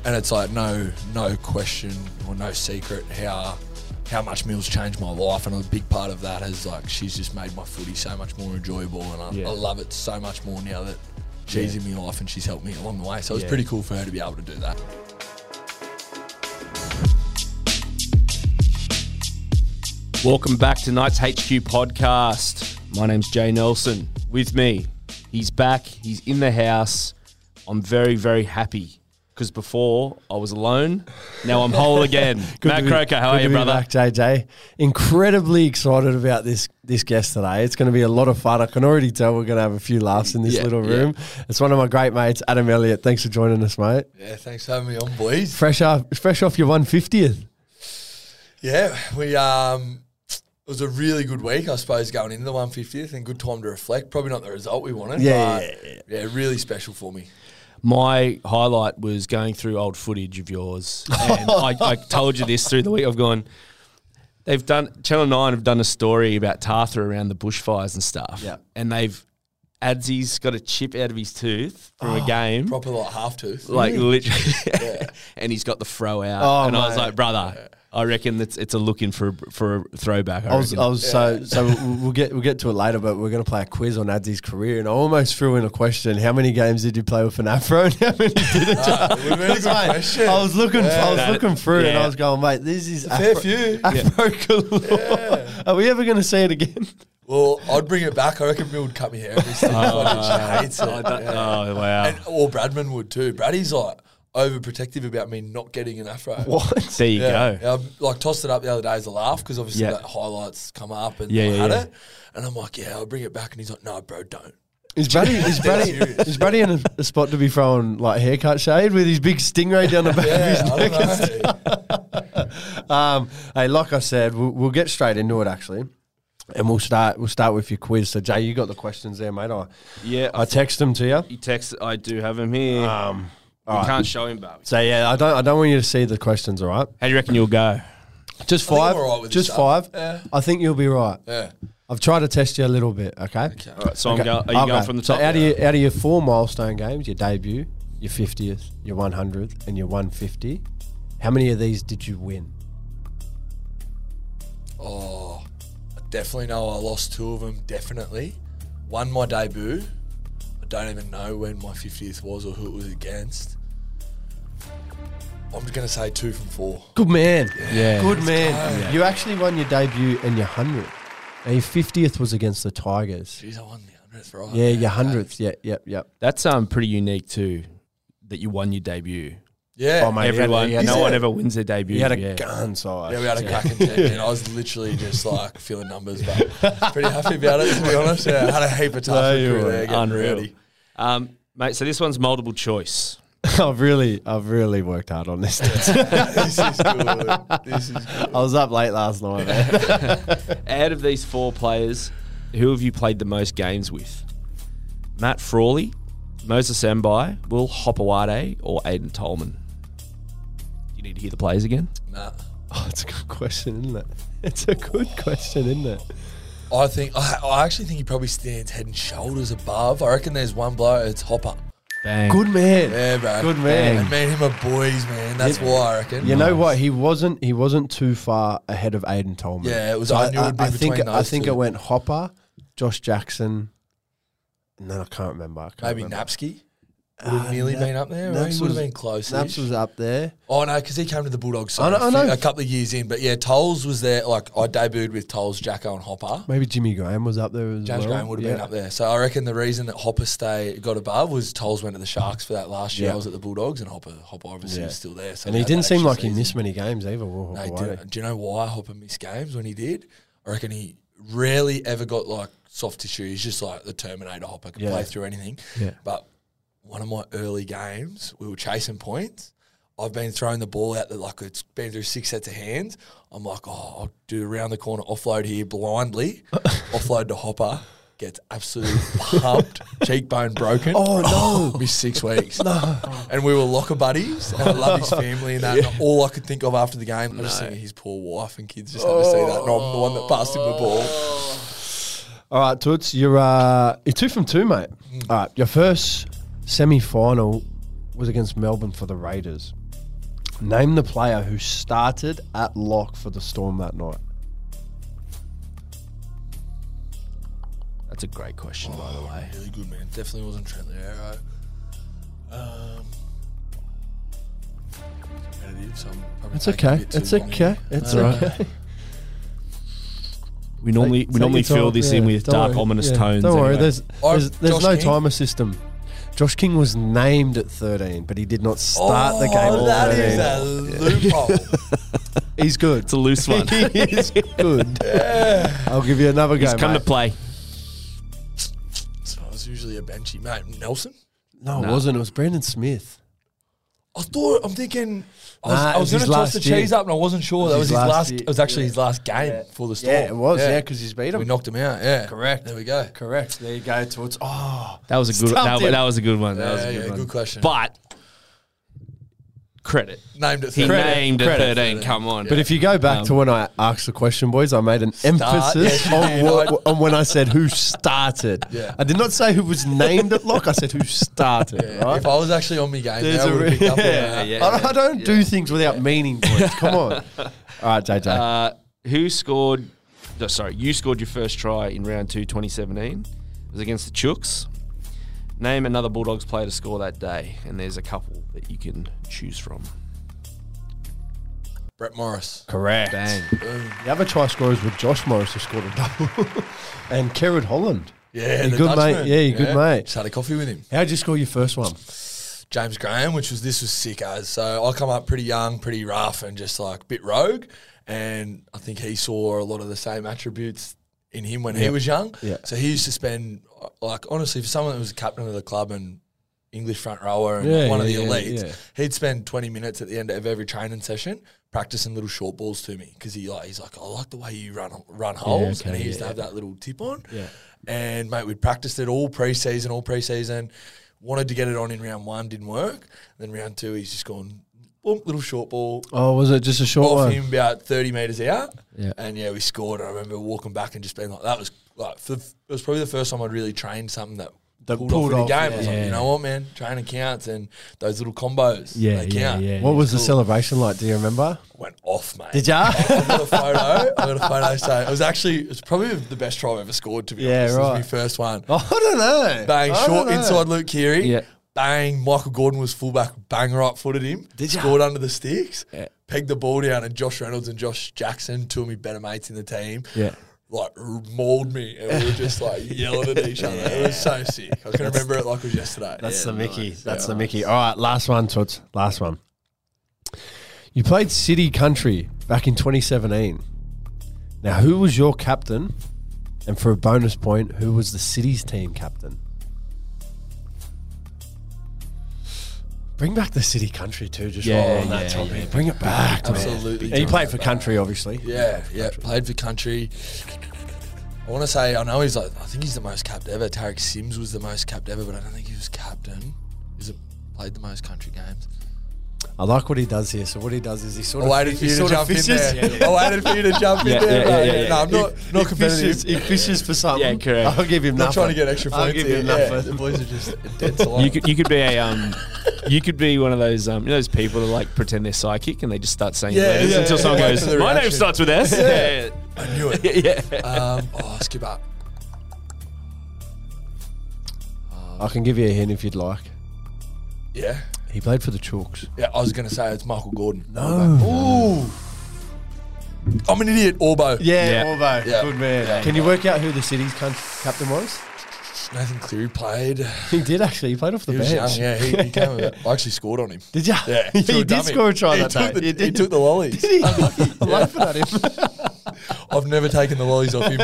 And it's like no question or no secret how much Mills changed my life, and a big part of that is like she's just made my footy so much more enjoyable, and I love it so much more now that she's in my life and she's helped me along the way. So it's pretty cool for her to be able to do that. Welcome back to Knights HQ podcast. My name's Jay Nelson. With me, he's back. He's in the house. I'm very, very happy because before I was alone. Now I'm whole again. Matt Croker, how are you, brother? Back, JJ. Incredibly excited about this guest today. It's going to be a lot of fun. I can already tell we're going to have a few laughs in this little room. It's one of my great mates, Adam Elliott. Thanks for joining us, mate. Yeah, thanks for having me on, boys. Fresh off your 150th. Yeah, it was a really good week, I suppose, going into the 150th, and good time to reflect. Probably not the result we wanted, but really special for me. My highlight was going through old footage of yours, and I told you this through the week. I've gone, Channel 9 have done a story about Tartha around the bushfires and stuff, and Adzy's got a chip out of his tooth from a game. Proper like half tooth. Like literally, and he's got the throw out, and I was like, brother, I reckon it's a looking for a throwback. So we'll get to it later, but we're going to play a quiz on Adzy's career, and I almost threw in a question: how many games did you play with an afro, and how many didn't? Really good question. I was looking through it, and I was going, mate, this is fair few. Afro galore. Are we ever going to see it again? Well, I'd bring it back. I reckon Bill would cut me hair every time. She hates it. Oh, wow. Or Bradman would too. Braddy's like overprotective about me not getting an afro. What? There you go. Yeah, I tossed it up the other day as a laugh because obviously that highlights come up and I had it. And I'm like, I'll bring it back. And he's like, no, bro, don't. Is Brady in a spot to be throwing like haircut shade with his big stingray down the back of his neck? Hey, like I said, we'll get straight into it actually. And we'll start with your quiz. So Jay, you got the questions there, mate. I text them to you. You text. I do have them here. We can't show him, but so I don't want you to see the questions. All right. How do you reckon you'll go? Just five. Just five. Yeah. I think you'll be right. Yeah. I've tried to test you a little bit. Okay. All right. So are you going from the top? So out of your 4 milestone games, your debut, your 50th, your 100th, and your 150, how many of these did you win? Oh, I definitely know I lost 2 of them. Definitely. Won my debut. I don't even know when my 50th was or who it was against. I'm just going to say 2 from 4. Good man. Yeah. Good man. Yeah. You actually won your debut and your 100th. And your 50th was against the Tigers. Jeez, I won the 100th, right? Yeah, your 100th. Yep. That's pretty unique too, that you won your debut. Yeah. Oh, mate, Everyone, no one ever wins their debut. You had a gun size. Yeah, we had a cracking team, and I was literally just like filling numbers, but pretty happy about it, to be honest. Yeah, I had a heap of time there. Unreal. Ready. Mate, so this one's multiple choice. I've really worked hard on this. This is good. I was up late last night, man. Out of these 4 players, who have you played the most games with? Matt Frawley, Moses Mbai, Will Hopewade, or Aiden Tolman? You need to hear the players again? Nah. Oh, it's a good question, isn't it? It's a good question, isn't it? I actually think he probably stands head and shoulders above. I reckon there's one bloke, it's Hopper. Bang. Good man. Yeah, bro. Good man. And me and him are boys, man. That's why I reckon. You know what? He wasn't too far ahead of Aiden Tolman. Yeah, it was. So I knew it would be between those I think two. it went Hopper, Josh Jackson, and then I can't remember. Maybe Napsky. Would have nearly been up there. Right? He would have been close. Naps was up there. Oh, no, because he came to the Bulldogs I know. a couple of years in. But, yeah, Tolls was there. Like, I debuted with Tolls, Jacko and Hopper. Maybe Jimmy Graham was up there as well. James Graham would have been up there. So, I reckon the reason that Hopper got above was Tolls went to the Sharks for that last year. I was at the Bulldogs, and Hopper obviously was still there. So and he didn't seem like he missed many games either. Do you know why Hopper missed games when he did? I reckon he rarely ever got, like, soft tissue. He's just like the Terminator. Hopper can play through anything. Yeah. But one of my early games, we were chasing points. I've been throwing the ball out it's been through 6 sets of hands. I'm like, I'll do around the corner offload here blindly. Offload to Hopper. Gets absolutely pumped. Cheekbone broken. Oh, no. Missed 6 weeks. No. And we were locker buddies. And I love his family and that. And all I could think of after the game, I just think of his poor wife and kids just had to see that. And I'm the one that passed him the ball. All right, Toots, you're 2 from 2, mate. All right, your first semi-final was against Melbourne for the Raiders. Name the player who started at lock for the Storm that night. That's a great question, by the way. Really good, man. Definitely wasn't Trent Loiero. Competitive, so I'm probably It's taking a okay. bit too It's long okay. here. It's All right. okay. We normally Take your fill time. this in with Don't dark, worry. ominous Yeah, tones. Don't worry. anyway. There's Josh no King? timer system. Josh King was named at 13, but he did not start the game at That 13. is a loophole. He's good. It's a loose one. He is good. I'll give you another go, He's come mate. to play. So I was usually a benchy, mate. Nelson? No, it No. wasn't. It was Brandon Smith. I'm thinking. Nah, I it was was going his to toss the last year. cheese up, and I wasn't sure. That was his last. year. It was actually Yeah. his last game Yeah. for the Storm. Yeah, it was. Yeah, because he's beat we him. knocked him out. Yeah, Correct. There we go. Correct. There you go. Towards. Oh, That was a good. Stumped him. That was a good one. That was a Yeah, good yeah, one. good question. But credit. Named it. He third. named at Credit. 13. Come on. but if you go back to when I asked the question, boys, I made an emphasis yes, you did. on when I said who started. Yeah. I did not say who was named at lock. I said who started. Yeah, Right? if I was actually on my game, There's I a would have picked up on yeah, that. yeah. I don't do things without meaning, boys. Come on. All right, JJ. Who scored? No, sorry, you scored your first try in round 2, 2017. It was against the Chooks. Name another Bulldogs player to score that day, and there's a couple that you can choose from. Brett Morris. Correct. Bang. The other try scorers were Josh Morris, who scored a double, and Kerrod Holland. Yeah, You the good Dutchman. mate. Yeah, you good mate. Just had a coffee with him. How'd you score your first one? James Graham, this was sick as. So I come up pretty young, pretty rough, and just like a bit rogue. And I think he saw a lot of the same attributes in him when he was young. Yeah. So he used to spend, like, honestly, for someone that was a captain of the club and English front rower and Yeah, one of the yeah, elites, yeah. he'd spend 20 minutes at the end of every training session practicing little short balls to me because he's like, I like the way you run holes, okay, and he used to yeah. have that little tip on. Yeah. And mate, we'd practiced it all preseason. Wanted to get it on in round 1, didn't work. Then round 2, he's just gone, boom, little short ball. Oh, was it just a short Off one? him about 30 metres out. Yeah. And yeah, we scored. And I remember walking back and just being like, that was like, it was probably the first time I'd really trained something that pulled off in the game. I was like, yeah. you know what, man? Training counts, and those little combos, Yeah, they yeah, count. yeah. What was the Cool. celebration like? Do you remember? Went off, mate. Did ya? I've got a photo. So it was probably the best try I've ever scored, to be Yeah, honest. It right. was my first one. I don't know. Bang, I short don't know. inside Luke Keary. Yeah. Bang, Michael Gordon was fullback, bang right footed him. Did ya? Scored under the sticks. Yeah. Pegged the ball down, and Josh Reynolds and Josh Jackson, two of my better mates in the team, Yeah. like mauled me, and we were just like yelling at each other. It was so sick. I can remember it like it was yesterday. That's Yeah. the Mickey. That's the Yeah. Mickey. All right, last one, Toots. Last one. You played City Country back in 2017. Now, who was your captain? And for a bonus point, who was the City's team captain? Bring back the City Country too, just Yeah, while on that yeah, topic. yeah. Bring it back, man. Absolutely. And you played for Country, obviously. Yeah, played for country. I want to say, I know I think he's the most capped ever. Tarek Sims was the most capped ever, but I don't think he was captain. Played the most country games. I like what he does here. So what he does is he sort I of waited for he you to sort of jump in fishes- there. I waited for you to jump Yeah, in there. yeah, mate. yeah, yeah. No, I'm not He competitive. fishes, he fishes for something. Yeah, correct. I'll give him Not nothing. trying to get extra I'll points give here. him Yeah, nothing. the boys are just dead silent. You could be a you could be one of those you know those people that like pretend they're psychic and they just start saying Yeah, letters yeah, until yeah, someone yeah. goes, For the my name reaction. starts with S. Yeah. I knew it. Yeah. Skip up. I can give you a hint if you'd like. Yeah. He played for the Chooks. Yeah, I was going to say it's Michael Gordon. No. Ooh. I'm an idiot, Orbo. Yeah, Yeah. Orbo. Yeah. Good man. Yeah. Can you work out who the City's captain was? Nathan Cleary played. He did actually. He played off the He was bench. young, yeah. He came with it. I actually scored on him. Did you? Yeah. he threw a did dummy. score a try He that took day. the- He took the lollies. Did he? I'm laughing at him. I've never taken the lollies off him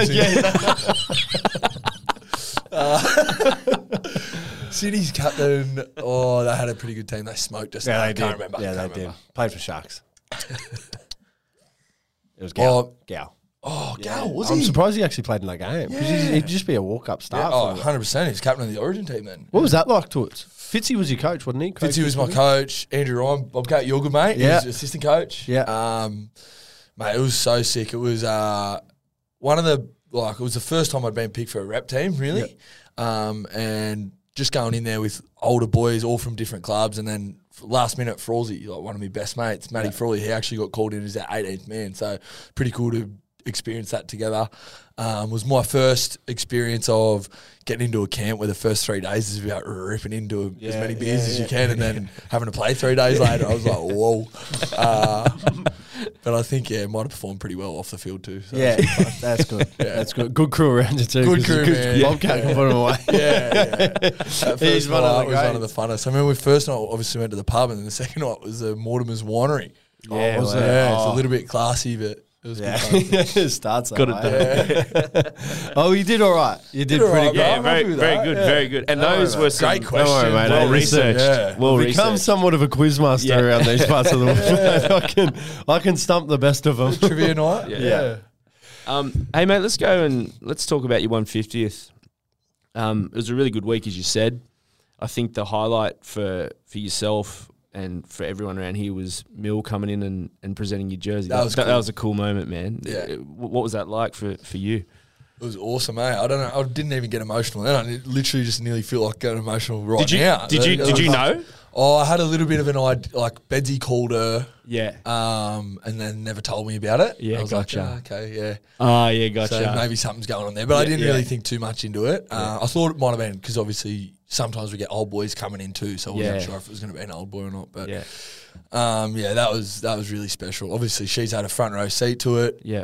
since. City's captain. Oh, they had a pretty good team. They smoked us. Yeah, I they can't did. remember. Yeah, Can't they did. remember. Played for Sharks. It was Gow. Gow. Oh, Gal, was I'm he? surprised he actually played in that game. 'Cause he'd just be a walk-up Yeah, start. oh, for them. 100%. He's captain of the Origin team then. What was that like, Toots? Fitzy was your coach, wasn't he? Fitzy was my coach. Andrew Ryan, Bobcat, your good mate. Yeah. He was assistant coach. Yeah. Mate, it was so sick. It was one of the, it was the first time I'd been picked for a rep team, really. And just going in there with older boys, all from different clubs, and then last minute, Frawley, like one of my best mates, Matty Frawley, he actually got called in as our 18th man. So pretty cool to experience that together. Was my first experience of getting into a camp where the first 3 days is about ripping into as many beers as you can, and then having to play 3 days later. I was like, whoa. But I think, might have performed pretty well off the field too. So that's good. That's good. Good crew around you too. Good crew, man. Bobcat can put him away. That first night was one of the funnest. I remember first night, obviously went to the pub, and then the second night was the Mortimer's Winery. Yeah, It's a little bit classy, but it was good fun. It starts Got it done. Oh, you did all right. You did all pretty right, good. Yeah, I'm very, happy with very that, good, yeah. very good. And those were some Great questions. Don't worry, mate. well Listen, researched. Well Become researched. somewhat of a quizmaster around these parts of the world. I can stump the best of them. Trivia night. Yeah. Hey mate, let's go and let's talk about your 150th. It was a really good week, as you said. I think the highlight for yourself and for everyone around here was Mill coming in and presenting your jersey. That was that cool. was a cool moment, man. Yeah. What was that like for you? It was awesome, mate. I don't know. I didn't even get emotional then. I literally just nearly feel like getting emotional right Did you now. did you know? Oh, I had a little bit of an idea. Like Bedsy called her, Yeah. and then never told me about it. Yeah, I was gotcha. like, okay, yeah. Oh, yeah, gotcha. So maybe something's going on there, but I didn't really think too much into it. I thought it might have been because obviously sometimes we get old boys coming in too, so I wasn't sure if it was going to be an old boy or not. But Yeah. that was really special. Obviously, she's had a front row seat to it. Yeah.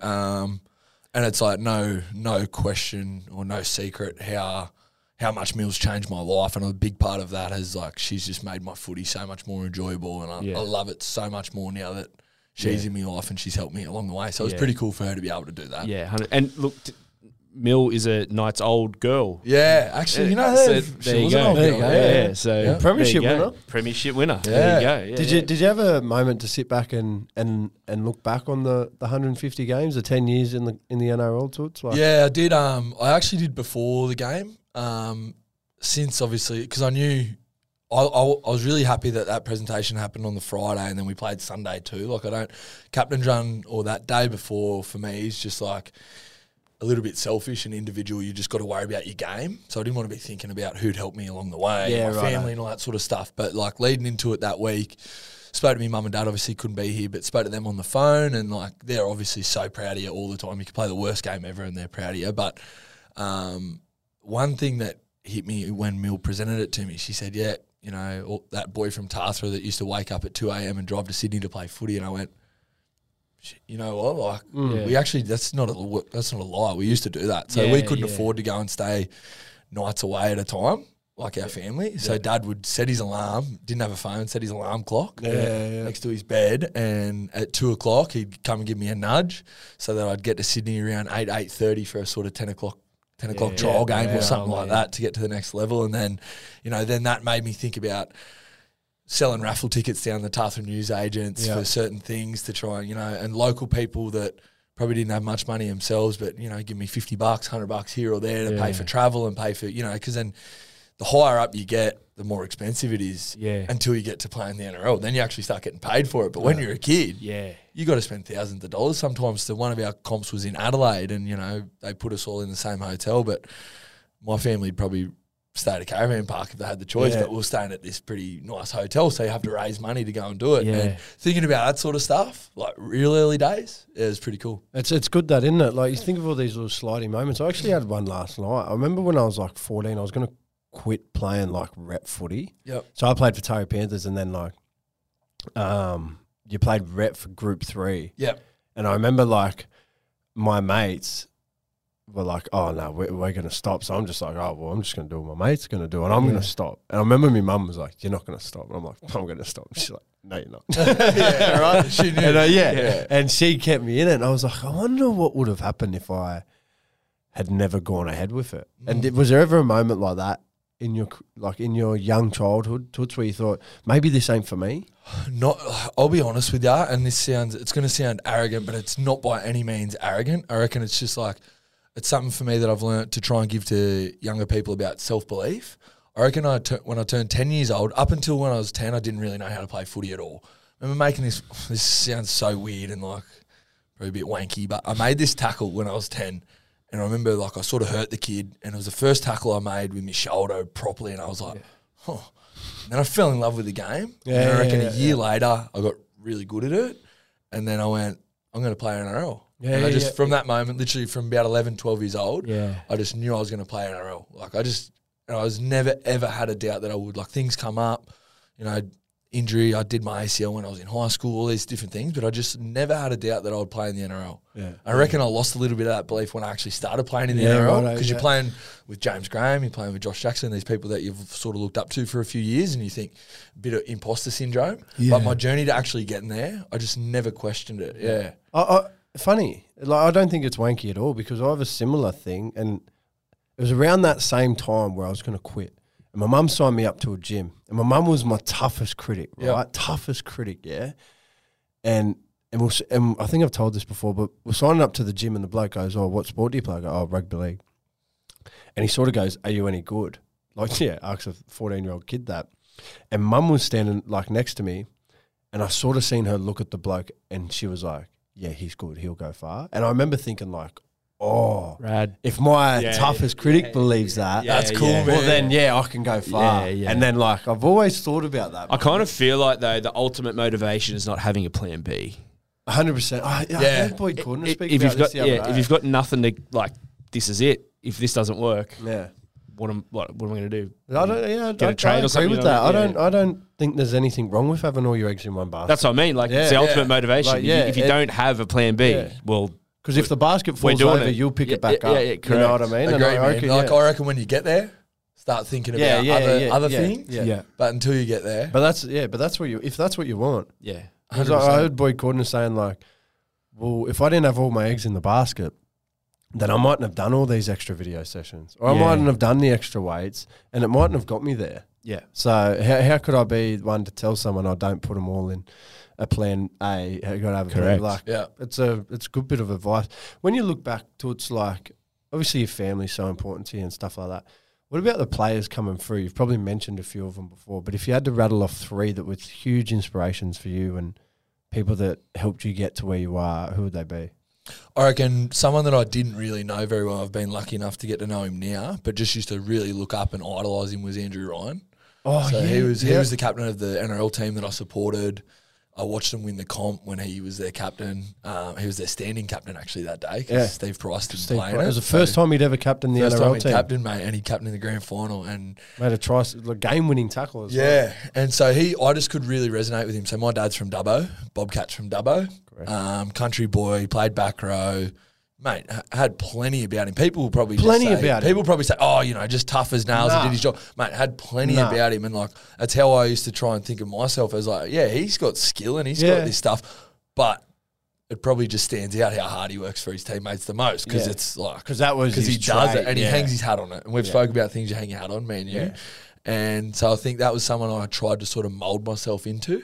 And it's like no question or no secret how much Mill's changed my life, and a big part of that is like she's just made my footy so much more enjoyable, and I love it so much more now that she's in my life and she's helped me along the way. So it was pretty cool for her to be able to do that. Yeah, 100 and look, Mill is a Knight's old girl. Yeah, actually, you know, So she there you was go. an old girl, Yeah, so Premiership there you go. winner. Premiership winner. There you go. Yeah, Did you have a moment to sit back and look back on the 150 games, the 10 years in the NRL Toots? Like, Yeah, I did. I actually did before the game. Since obviously, because I knew I was really happy that presentation happened on the Friday, and then we played Sunday too. Like captain run or that day before for me is just like a little bit selfish and individual. You just got to worry about your game. So I didn't want to be thinking about who'd help me along the way, my family and all that sort of stuff. But like leading into it that week, spoke to me mum and dad, obviously couldn't be here, but spoke to them on the phone, and like they're obviously so proud of you all the time. You could play the worst game ever and they're proud of you. But one thing that hit me when Mill presented it to me, she said, yeah, you know, that boy from Tathra that used to wake up at 2 a.m. and drive to Sydney to play footy. And I went, you know what, like we actually, that's not a lie. We used to do that. So we couldn't afford to go and stay nights away at a time, like our family. So Dad would set his alarm, didn't have a phone, set his alarm clock next to his bed, and at 2 o'clock he'd come and give me a nudge so that I'd get to Sydney around 8:30 for a sort of 10 o'clock trial game or something like that to get to the next level. And then, you know, then that made me think about selling raffle tickets down the Tathra news agents for certain things to try and, you know, and local people that probably didn't have much money themselves, but, you know, give me $50, $100 here or there to pay for travel and pay for, you know, because then the higher up you get, the more expensive it is until you get to play in the NRL. Then you actually start getting paid for it. But when you're a kid, you got to spend thousands of dollars. Sometimes one of our comps was in Adelaide, and, you know, they put us all in the same hotel, but my family would probably stay at a caravan park if they had the choice, but we were staying at this pretty nice hotel, so you have to raise money to go and do it. And thinking about that sort of stuff, like real early days, it was pretty cool. It's good that, isn't it? Like, you think of all these little sliding moments. I actually had one last night. I remember when I was like 14, I was going to quit playing like rep footy. Yep. So I played for Torrey Panthers, and then like you played rep for Group 3. Yep. And I remember like my mates were like, oh no, we're going to stop. So I'm just like, oh well, I'm just going to do what my mate's going to do, and I'm going to stop. And I remember my mum was like, you're not going to stop. And I'm like, I'm going to stop. And she's like, no, you're not. Yeah, right. She knew. And and she kept me in it. And I was like, I wonder what would have happened if I had never gone ahead with it. And was there ever a moment like that in your young childhood, Toots, where you thought maybe this ain't for me? Not, I'll be honest with you, and it's going to sound arrogant, but it's not by any means arrogant. I reckon it's just like, it's something for me that I've learnt to try and give to younger people about self-belief. I reckon when I turned 10 years old, up until when I was 10, I didn't really know how to play footy at all. I remember making this sounds so weird and like probably a bit wanky, but I made this tackle when I was 10, And I remember, like, I sort of hurt the kid, and it was the first tackle I made with my shoulder properly, and I was like, huh. And then I fell in love with the game. Yeah, and I reckon yeah, a year later, I got really good at it. And then I went, I'm going to play NRL. Yeah, and I yeah, just, yeah. from that moment, literally from about 11, 12 years old, Yeah. I just knew I was going to play NRL. Like, I was never, ever had a doubt that I would. Like, things come up, you know, injury. I did my ACL when I was in high school, all these different things, but I just never had a doubt that I would play in the NRL. Yeah. I reckon I lost a little bit of that belief when I actually started playing in the Yeah, NRL, righto, because you're yeah. playing with James Graham, you're playing with Josh Jackson, these people that you've sort of looked up to for a few years, and you think a bit of imposter syndrome. Yeah. But my journey to actually getting there, I just never questioned it. Yeah. Funny. Like, I don't think it's wanky at all, because I have a similar thing, and it was around that same time where I was going to quit. And my mum signed me up to a gym, and my mum was my toughest critic, right? Yep. Toughest critic, yeah. And I think I've told this before, but we're signing up to the gym, and the bloke goes, "Oh, what sport do you play?" I go, "Oh, rugby league." And he sort of goes, "Are you any good?" Like, yeah, asks a 14-year-old kid that. And mum was standing like next to me, and I sort of seen her look at the bloke, and she was like, "Yeah, he's good. He'll go far." And I remember thinking like, "Oh, Rad. if my Yeah, toughest critic believes that, Yeah, That's cool, yeah. man. well then, yeah, I can go far." Yeah, yeah. And then like I've always thought about that. I kind of feel like, though, the ultimate motivation is not having a plan B. 100%. I heard Boyd Cordner speak If about you've got this the other day. if you've got nothing to, like, this is it. If this doesn't work, yeah. what am I going to do? I don't. Yeah, Get a I trade or agree something, with you know, that. yeah. I don't think there's anything wrong with having all your eggs in one basket. That's what I mean. Like, it's the Yeah. ultimate Yeah. motivation. Like, yeah, if you it- don't have a plan B, Yeah. well, because if the basket We're falls doing over, it. you'll pick Yeah, it back yeah, up. yeah, You know what I correct. mean? Agree, And I man. reckon, Like, yeah. I reckon when you get there, start thinking about other things. Yeah. But until you get there, But that's what you. If that's what you want, yeah. because I heard Boyd Cordner saying like, well, if I didn't have all my eggs in the basket, then I mightn't have done all these extra video sessions, or I Yeah. mightn't have done the extra weights, and it mightn't have got me there. Yeah. So how could I be one to tell someone I don't put them all in a plan A? You got to have a plan. Correct. Like, yeah. it's a good bit of advice. When you look back to it's like, obviously your family's so important to you and stuff like that. What about the players coming through? You've probably mentioned a few of them before, but if you had to rattle off three that were huge inspirations for you and people that helped you get to where you are, who would they be? I reckon someone that I didn't really know very well, I've been lucky enough to get to know him now, but just used to really look up and idolise him, was Andrew Ryan. Oh, So he was the captain of the NRL team that I supported. I watched them win the comp when he was their captain. He was their standing captain actually that day because Yeah. Steve Price didn't Steve play in Price. it. It was the first time he'd ever captained the First time NRL he team. captain, mate, and he captained the grand final. And Made a try, like game-winning tackle as well. yeah, and so I just could really resonate with him. So my dad's from Dubbo, Bobcats from Dubbo, country boy, played back row. Mate, had plenty about him. People will probably Plenty just say, about him. People probably say, "Oh, you know, just tough as nails. Nah. He did his job." Mate, had plenty Nah. about him, and like that's how I used to try and think of myself as like, yeah, he's got skill and he's Yeah. got this stuff, but it probably just stands out how hard he works for his teammates the most because Yeah. it's like Because that was because he his does trade, it and he yeah. hangs his hat on it. And we've spoke about things you hang your hat on, me and you. Yeah. And so I think that was someone I tried to sort of mold myself into.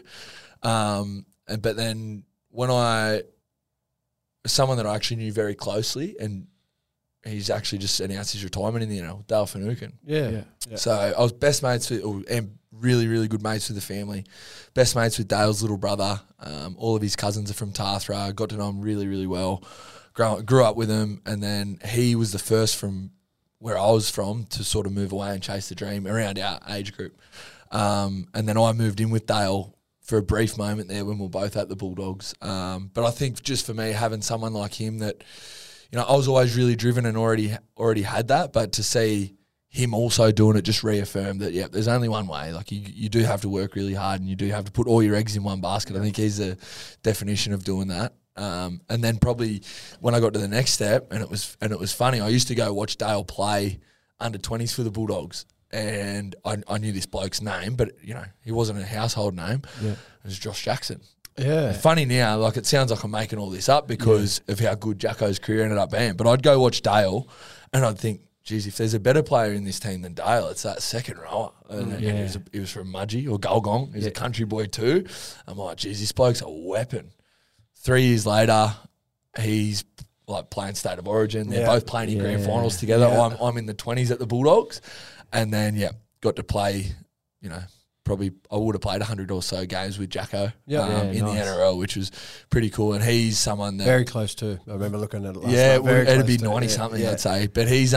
But then when someone that I actually knew very closely, and he's actually just announced his retirement in the NRL, Dale Finucane. Yeah. So I was best mates with, and really, really good mates with the family. Best mates with Dale's little brother. All of his cousins are from Tathra. Got to know him really, really well. Grew up with him, and then he was the first from where I was from to sort of move away and chase the dream around our age group. And then I moved in with Dale for a brief moment there when we were both at the Bulldogs. But I think just for me, having someone like him that, you know, I was always really driven and already had that, but to see him also doing it just reaffirmed that, yeah, there's only one way. Like you do have to work really hard and you do have to put all your eggs in one basket. I think he's the definition of doing that. And then probably when I got to the next step, and it was funny, I used to go watch Dale play under 20s for the Bulldogs. And I knew this bloke's name, but, you know, he wasn't a household name. Yeah. It was Josh Jackson. Yeah. Funny now, like it sounds like I'm making all this up because of how good Jacko's career ended up being. But I'd go watch Dale and I'd think, geez, if there's a better player in this team than Dale, it's that second rower. And he was from Mudgee or Gulgong. He's a country boy too. I'm like, geez, this bloke's a weapon. 3 years later, he's like playing State of Origin. They're both playing in grand finals together. Yeah. I'm in the 20s at the Bulldogs. And then, got to play, you know, I would have played 100 or so games with Jacko Yeah. in the NRL, which was pretty cool. And he's someone that Very close too. I remember looking at it last yeah, night. Very it'd be close to, 90 yeah, something, yeah. I'd say. But he's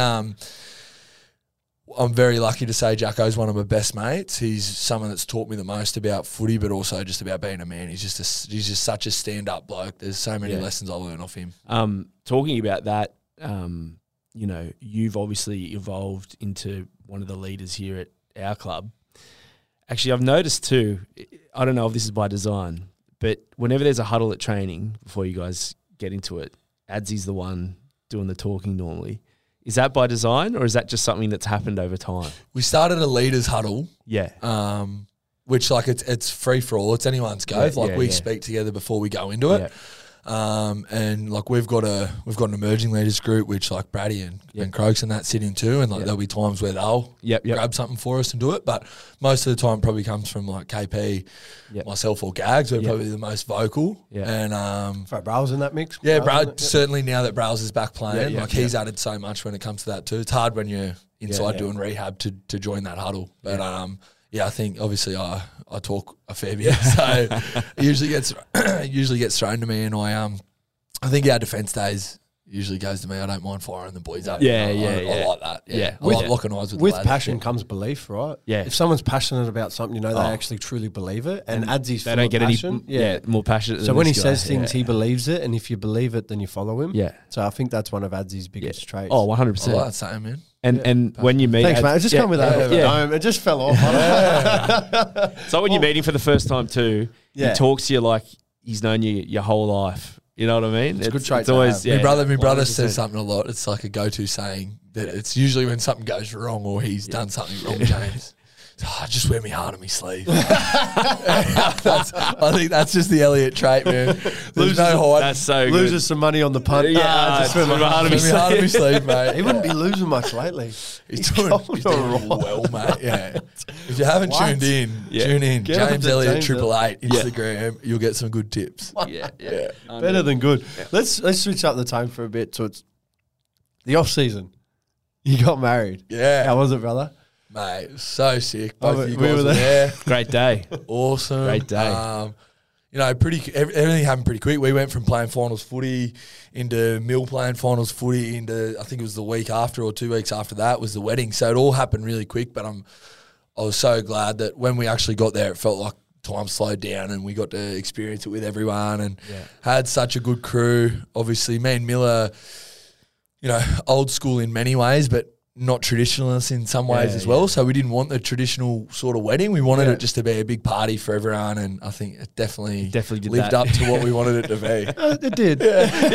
I'm very lucky to say Jacko's one of my best mates. He's someone that's taught me the most about footy, but also just about being a man. He's just such a stand-up bloke. There's so many lessons I learn off him. Talking about that, you know, you've obviously evolved into one of the leaders here at our club. Actually, I've noticed too, I don't know if this is by design, but whenever there's a huddle at training, before you guys get into it, Adsy's the one doing the talking normally. Is that by design, or is that just something that's happened over time? We started a leaders huddle. Yeah. Which like it's free for all. It's anyone's go. We speak together before we go into it. Yeah. And like we've got an emerging leaders group, which like Brady and Croaks and that sit in too, and like there'll be times where they'll grab something for us and do it, but most of the time probably comes from like KP, myself or Gags. We're probably the most vocal. And Throw Browse in that mix. yeah, Browse in Brad it, certainly now that Browse is back playing, he's added so much when it comes to that too. It's hard when you're inside doing rehab to join that huddle, but I think obviously I talk a fair bit, so it usually gets thrown to me, and I think our defence days usually goes to me. I don't mind firing the boys up. I like that. I like locking eyes with the lads. passion comes belief, right? Yeah. If someone's passionate about something, you know, they actually truly believe it. And Adsy's They full don't of get passion. any more passionate So than when he this guy. says things, he believes it, and if you believe it, then you follow him. Yeah. So I think that's one of Adsy's biggest traits. Oh, I 100%. like that saying, man. And when you meet... Thanks, mate. It just come with that. It just fell off. So when you meet him for the first time too, Yeah. he talks to you like he's known you your whole life. You know what I mean? It's a good trait It's to always, have. My brother 100%. says something a lot. It's like a go-to saying that it's usually when something goes wrong or he's done something wrong, James. Just wear me heart on my sleeve. I think that's just the Elliot trait, man. There's no hide. That's so good. Loses some money on the punt. Just wear my heart on my Wear me heart on my sleeve, mate. He wouldn't be losing much lately. He's doing well, mate. Yeah. If you haven't tuned in, tune in. Get on James to Elliott James 888 Instagram. You'll get some good tips. Yeah. Better than good. Let's switch up the tone for a bit. So it's the off season. You got married. Yeah. How was it, brother? Mate, it was so sick. Both of you we guys were were there. Great day. Awesome. Great day. Everything happened pretty quick. We went from playing finals footy into Mill playing finals footy into, I think it was the week after or 2 weeks after that was the wedding. So it all happened really quick, but I was so glad that when we actually got there, it felt like time slowed down and we got to experience it with everyone and had such a good crew. Obviously, me and Miller, old school in many ways, but not traditionalist in some ways as well. So we didn't want the traditional sort of wedding. We wanted it just to be a big party for everyone, and I think it definitely did lived that. up to what we wanted it to be. It did.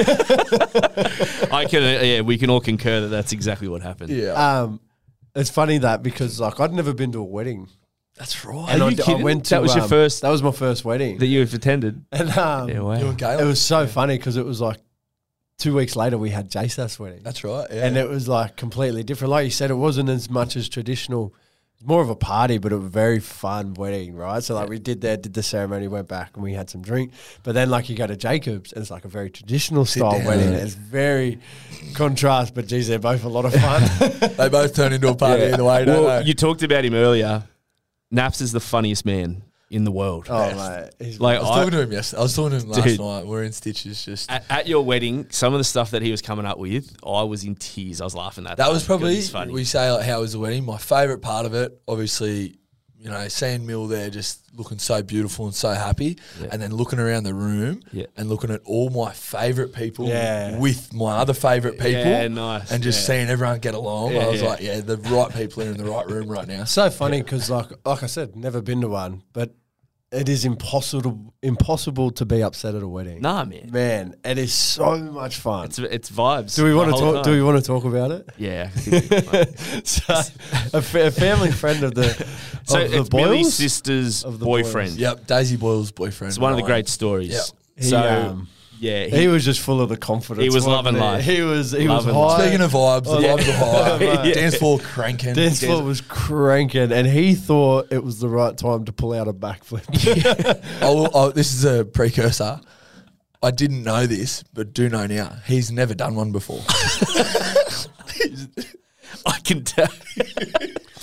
We can all concur that that's exactly what happened. Yeah. It's funny that because I'd never been to a wedding. That's right. And Are you kidding? went to That was your first That was my first wedding. that you've attended. And Wow. You and Caleb? it was so funny because it was like 2 weeks later we had JSA's wedding. That's right. Yeah. And it was like completely different. Like you said, it wasn't as much as traditional. It was more of a party, but it was a very fun wedding, right? So like we did the ceremony, went back and we had some drink. But then like you go to Jacob's and it's like a very traditional style down. wedding. It's very contrast, but geez, they're both a lot of fun. They both turn into a party either way, don't Well, they? you talked about him earlier. Naps is the funniest man in the world. Oh, mate. He's Like I was talking to him yesterday. I was talking to him last Dude. night. We're in stitches. Just at your wedding, some of the stuff that he was coming up with, I was in tears. I was laughing at that was probably, It's funny. we say like how was the wedding. My favourite part of it, obviously, seeing Mill there just looking so beautiful and so happy, and then looking around the room and looking at all my favourite people with my other favourite people, Yeah, nice. and just seeing everyone get along. Yeah, I was yeah. like, the right people are in the right room right now. so funny because like I said, never been to one, but it is impossible to be upset at a wedding. Nah, man. Man, it is so much fun. It's vibes. Do we want the to whole talk? time. Do we want to talk about it? Yeah. So, a family friend of the So of the it's Millie's Boyles. sister's Of the boyfriend. Yep, Daisy Boyle's boyfriend. It's one of the Ryan. great stories. Yep. He, He was just full of the confidence. He was wasn't loving life. He was Loving high. life. Speaking of vibes, the vibes are high. Yeah. Dance floor cranking. Dance floor was cranking, and he thought it was the right time to pull out a backflip. This is a precursor. I didn't know this, but do know now. He's never done one before. I can tell.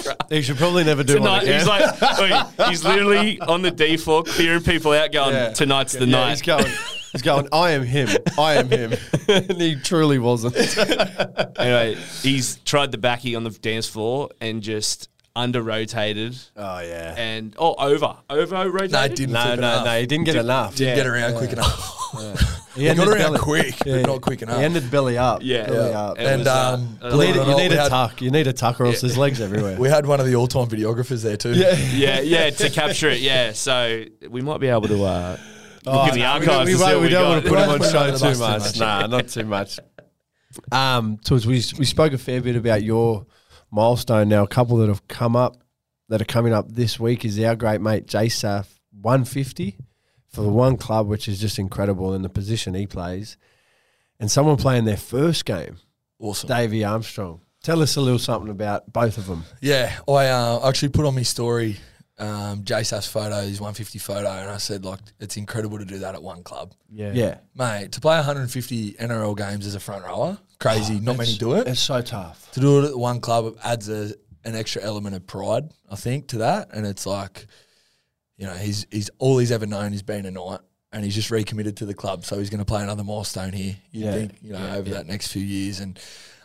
He should probably never do one again. He's like, he's literally on the D4 clearing people out going, tonight's the night. He's going, I am him. And he truly wasn't. Anyway, he's tried the backy on the dance floor and just under-rotated. Oh, yeah. And, over-rotated? No, he didn't. No, he didn't get enough. Didn't get around quick enough. He got around quick, but not quick enough. He ended belly up. Belly up. And you need a tuck. You need a tuck or else there's legs everywhere. We had one of the all-time videographers there too. Yeah, to capture it, yeah. So we might be able to look in the archives. We don't want to put him on We show don't too want much. to Nah, not too much. Tools, we spoke a fair bit about your milestone. Now, a couple that have come up, that are coming up this week is our great mate JSAF 150 for the one club, which is just incredible in the position he plays. And someone playing their first game, Awesome. Davey Armstrong. Tell us a little something about both of them. Yeah, I actually put on my story JSAF's photo, his 150 photo, and I said, like, it's incredible to do that at one club. Yeah. Mate, to play 150 NRL games as a front rower, crazy. Not many do it. It's so tough. To do it at one club adds an extra element of pride, I think, to that. And it's like, you know, he's all he's ever known is being a Knight, and he's just recommitted to the club. So he's going to play another milestone here. You think, you know, over that next few years. And,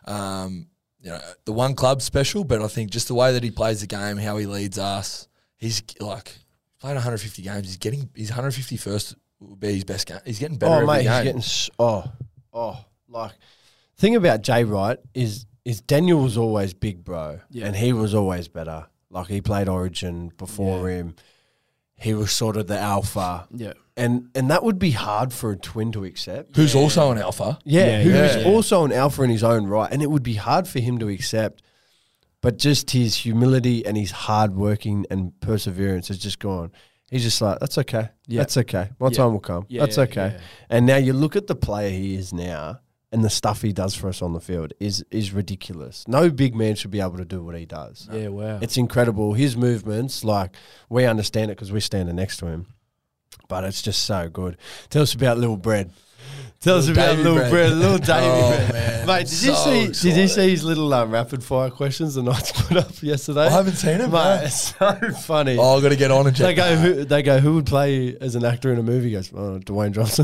you know, the one club's special, but I think just the way that he plays the game, how he leads us, he's like playing 150 games. His 150 first will be his best game. He's getting better every game. He's getting like thing about Jay Wright is Daniel was always big, bro, and he was always better. Like he played Origin before him. He was sort of the alpha. Yeah. And that would be hard for a twin to accept. Who's also an alpha. Who's also an alpha in his own right. And it would be hard for him to accept. But just his humility and his hard working and perseverance has just gone. He's just like, that's okay. Yeah. That's okay. My time will come. That's okay. Yeah. And now you look at the player he is now, and the stuff he does for us on the field is ridiculous. No big man should be able to do what he does. Yeah, wow. It's incredible. His movements, like, we understand it because we're standing next to him. But it's just so good. Tell us about Little Bread. Tell us about Little Bread, Little Davey Bread. Man. Mate, did you see his little rapid fire questions the Knights put up yesterday? I haven't seen it, mate. It's so funny. Oh, I've got to get on and check They go, who would play as an actor in a movie? He goes, Dwayne Johnson.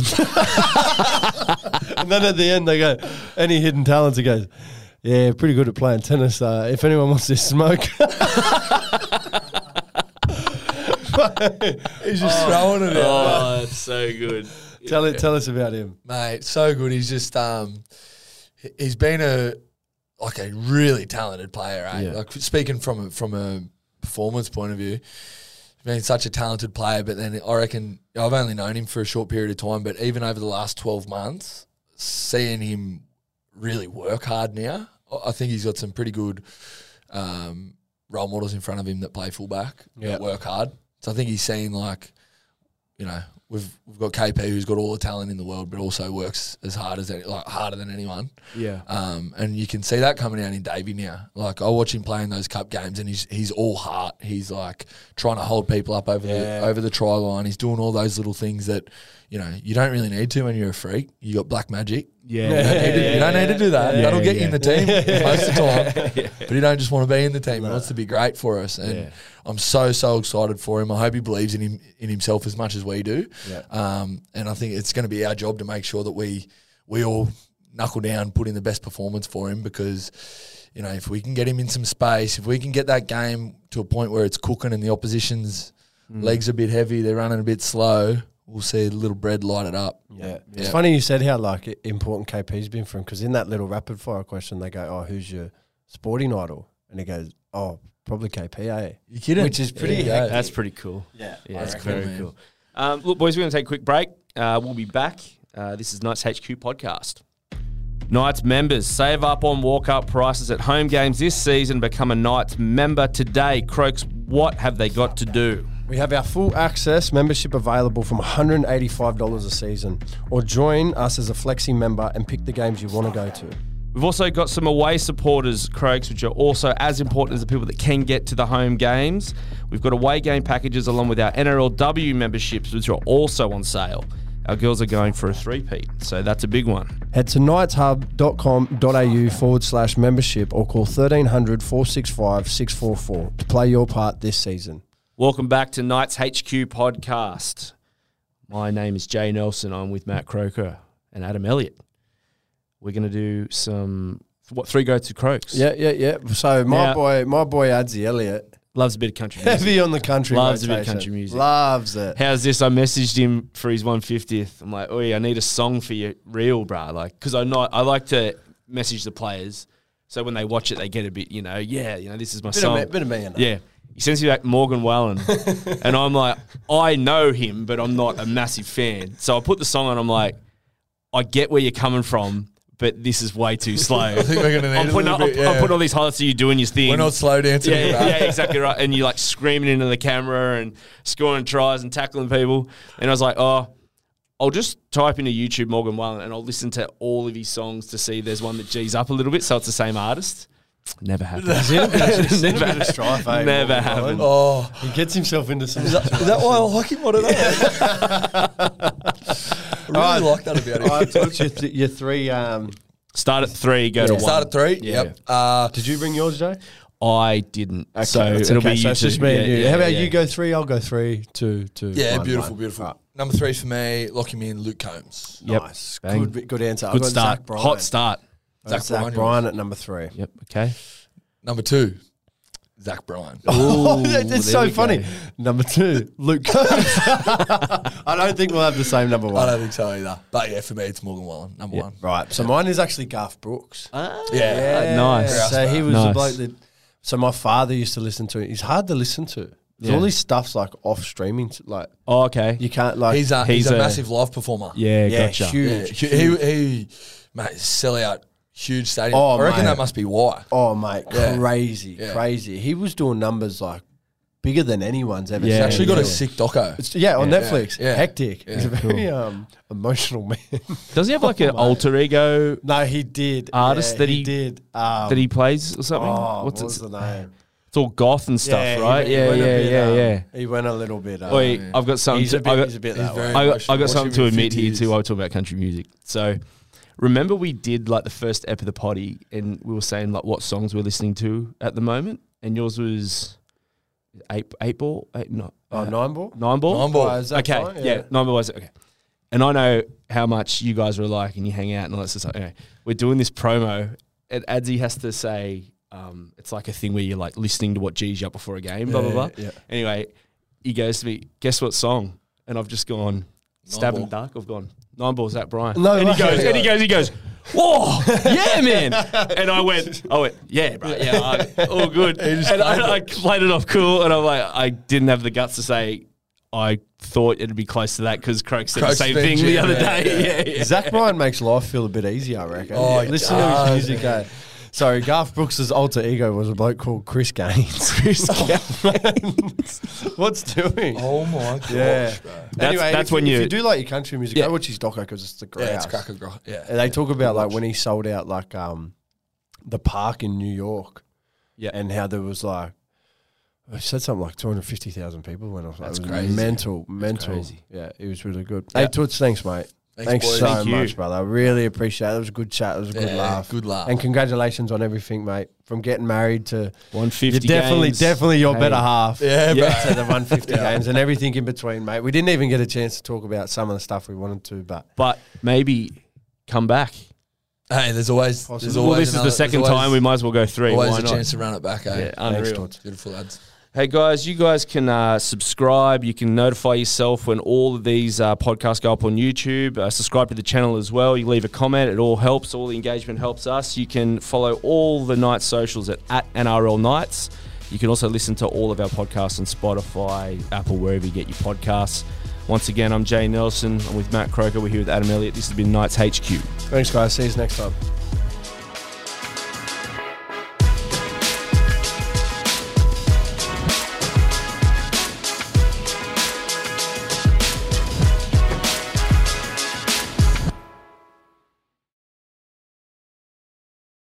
And then at the end they go, any hidden talents? He goes, yeah, pretty good at playing tennis. If anyone wants this smoke. He's just throwing it out. Oh, that's so good. Tell us about him, mate. So good. He's just he's been a really talented player. Eh? Yeah. Like speaking from a performance point of view, he's been such a talented player. But then I reckon I've only known him for a short period of time. But even over the last 12 months, seeing him really work hard now, I think he's got some pretty good role models in front of him that play fullback, that work hard. So I think he's seen we've got KP who's got all the talent in the world, but also works as hard as harder than anyone. Yeah. And you can see that coming out in Davey now. Like I watch him playing those cup games, and he's all heart. He's like trying to hold people up over the try line. He's doing all those little things that you don't really need to when you're a freak. You got black magic. Yeah. You don't need to do that. That'll get you in the team most of the time. But you don't just want to be in the team. He wants to be great for us. And I'm so excited for him. I hope he believes in himself as much as we do. Yeah. And I think it's going to be our job to make sure that we all knuckle down, put in the best performance for him, because if we can get him in some space, if we can get that game to a point where it's cooking and the opposition's legs are a bit heavy, they're running a bit slow, we'll see Little Bread light it up. Yeah. It's funny you said how important KP's been for him, because in that little rapid fire question they go, who's your sporting idol? And he goes, probably KP, eh? You kidding? Which is pretty That's pretty cool. Yeah, that's very cool. Look, boys, we're going to take a quick break. We'll be back. This is Knights HQ podcast. Knights members, save up on walk-up prices at home games this season. Become a Knights member today. Croaks, what have they got to do? We have our full access membership available from $185 a season, or join us as a Flexi member and pick the games you want to go to. We've also got some away supporters, Croaks, which are also as important as the people that can get to the home games. We've got away game packages along with our NRLW memberships, which are also on sale. our girls are going for a 3-peat. So that's a big one. Head to knightshub.com.au/membership or call 1300 465 644 to play your part this season. Welcome back to Knights HQ podcast. My name is Jay Nelson. I'm with Matt Croker and Adam Elliott. We're going to do some, 3 go-to croaks. Yeah. So my boy Adzi Elliott. Loves a bit of country music. Heavy on the country Loves a rotation. bit of country music. Loves it. How's this? I messaged him for his 150th. I'm like, I need a song for your reel, bruh. Like, because I like to message the players so when they watch it, they get a bit, this is my song. Bit of me. Yeah. He sends me back Morgan Wallen. And I'm like, I know him, but I'm not a massive fan. So I put the song on. I'm like, I get where you're coming from, but this is way too slow. I think we're going to need I'm putting all these highlights of you doing your thing. We're not slow dancing. Yeah, exactly right. And you're like screaming into the camera and scoring tries and tackling people. And I was like, I'll just type into YouTube Morgan Wallen and I'll listen to all of his songs to see if there's one that G's up a little bit so it's the same artist. Never happened. Never happened. Oh, he gets himself into some. Is that why I like him? I don't know. I really like that about him. I took your 3. Start at 3, go to 1. Start at 3. Yeah. Yep. Did you bring yours, Jay? I didn't. Okay, so that's it'll okay. be So you it's just two. me and you. How about yeah. you go 3? I'll go 3, 2, 2. Yeah, 1, beautiful. 1. Right. Number 3 for me, lock him in, Luke Combs. Yep. Nice. Bang. Good answer. I've Good got start. Zach Bryan. Hot start. Zach Bryan at number 3. Yep. Okay. Number 2, Zach Bryan. Oh, Ooh, that's there so we funny. go. Number 2, Luke Combs. I don't think we'll have the same number 1. I don't think so either. But yeah, for me, it's Morgan Wallen, number 1. Right. So mine is actually Garth Brooks. Nice. So he was Nice. the bloke that. So my father used to listen to it. He's hard to listen to. Yeah. All these stuff's like off streaming. Like Oh, okay. you can't like. He's a massive live performer. Yeah, gotcha. huge. Yeah, he mate, sell out huge stadium. Oh, I reckon mate. that must be why. Oh mate, Yeah. crazy. Yeah. He was doing numbers like bigger than anyone's ever. Yeah. seen. He's actually got a Yeah. sick doco. On Netflix. Yeah. Hectic. Yeah. He's a very emotional man. Does he have like an alter ego No, he did. Artist Yeah, that he he- did. that he plays or something? What was it? the name? It's all goth and stuff, he right? went- he went a bit, Yeah. He went a little bit. Wait, I've got something. He's a bit. I got, He's a bit he's that very- way. I got something Watch to him in admit 50 here years. too. I talk about country music. So, remember we did like the first ep of the potty, and we were saying like what songs we're listening to at the moment, and yours was 8 ball, 9 ball. 9 ball. 9 ball. Is that Okay, fine? yeah, 9 ball was okay. And I know how much you guys were like, and you hang out and all that stuff. Anyway, we're doing this promo, and Adzi has to say, it's like a thing where you're like listening to what G's up before a game, blah, blah, blah. Yeah. Anyway, he goes to me, guess what song? And I've just gone, Stab in the Ball. Dark. I've gone, 9 Ball, Zach Bryan. No and he way. goes, whoa, yeah, man. And I went, yeah, bro, yeah, all good. And I played it off cool, and I'm like, I didn't have the guts to say, I thought it'd be close to that because Croak said the Croak's same been thing the G, other yeah, day. Yeah. Zach Bryan makes life feel a bit easier, I reckon. Oh, he Listen to does, his music. Sorry, Garth Brooks' alter ego was a bloke called Chris Gaines. Chris Gaines. What's doing? Oh my gosh, Yeah. bro. Anyway, that's if, when if you- you do like your country music, Yeah. go watch his doco because it's the great. Yeah, it's cracker. Yeah. And they talk about like when he sold out like the park in New York. Yeah. And how there was like I said something like 250,000 people when I was like, That's it was crazy. mental. crazy. Yeah, it was really good. Yeah. Hey, Toots, thanks, mate. Thanks boys. so Thank you. much, brother. I really appreciate it. It was a good chat. It was a good Yeah, laugh. good laugh. And congratulations on everything, mate. From getting married to 150 you're definitely your Hey. better half. Yeah, bro. To the 150 games and everything in between, mate. We didn't even get a chance to talk about some of the stuff we wanted to, but But maybe come back. Hey, there's always. Possible. There's Well, always this is the another- second there's always- time. We might as well go 3. Always Why a not? chance to run it back, eh? Yeah, unreal. Toots. Beautiful lads. Hey guys, you guys can subscribe. You can notify yourself when all of these podcasts go up on YouTube. Subscribe to the channel as well. You leave a comment. It all helps. All the engagement helps us. You can follow all the Knights socials at NRL Knights. You can also listen to all of our podcasts on Spotify, Apple, wherever you get your podcasts. Once again, I'm Jay Nelson. I'm with Matt Croker. We're here with Adam Elliott. This has been Knights HQ. thanks, guys. See you next time.